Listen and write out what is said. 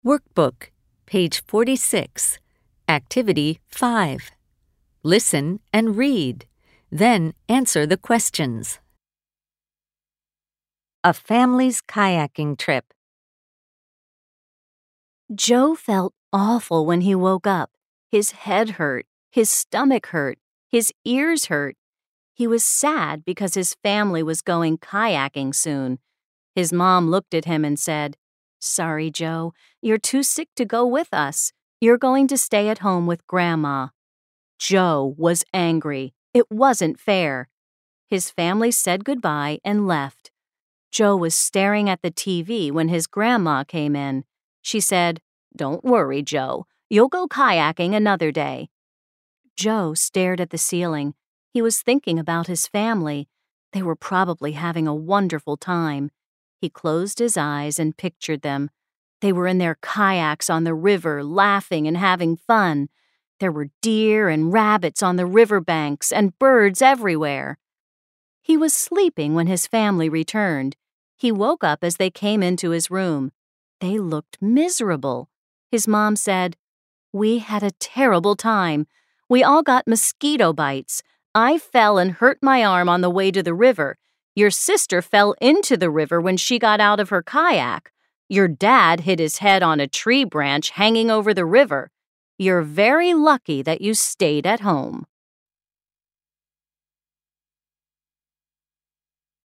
Workbook, page 46, Activity 5. Listen and read, then answer the questions. A family's kayaking trip. Joe felt awful when he woke up. His head hurt, his stomach hurt, his ears hurt. He was sad because his family was going kayaking soon. His mom looked at him and said, "Sorry, Joe, you're too sick to go with us. You're going to stay at home with Grandma." Joe was angry. It wasn't fair. His family said goodbye and left. Joe was staring at the TV when his grandma came in. She said, "Don't worry, Joe. You'll go kayaking another day." Joe stared at the ceiling. He was thinking about his family. They were probably having a wonderful time. He closed his eyes and pictured them. They were in their kayaks on the river, laughing and having fun. There were deer and rabbits on the riverbanks and birds everywhere. He was sleeping when his family returned. He woke up as they came into his room. They looked miserable. His mom said, "We had a terrible time. We all got mosquito bites. I fell and hurt my arm on the way to the river. Your sister fell into the river when she got out of her kayak. Your dad hit his head on a tree branch hanging over the river. You're very lucky that you stayed at home."